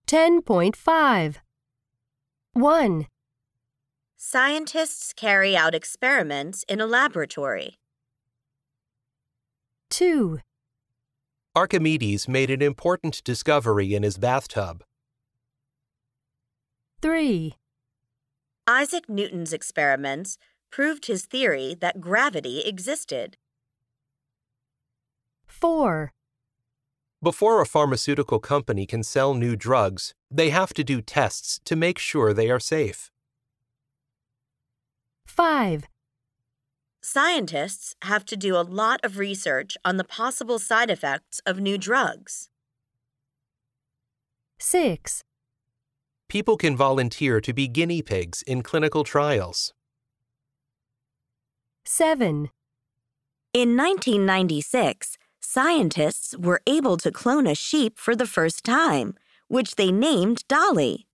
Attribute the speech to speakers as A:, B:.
A: 10.5. 1,
B: Scientists carry out experiments in a laboratory.
A: 2,
C: Archimedes made an important discovery in his bathtub.
A: 3,
B: Isaac Newton's experiments proved his theory that gravity existed.
A: 4,
C: Before a pharmaceutical company can sell new drugs, they have to do tests to make sure they are safe.
A: 5,
B: Scientists have to do a lot of research on the possible side effects of new drugs.
A: 6,
C: People can volunteer to be guinea pigs in clinical trials.
A: 7,
B: In 1996, scientists were able to clone a sheep for the first time, which they named Dolly.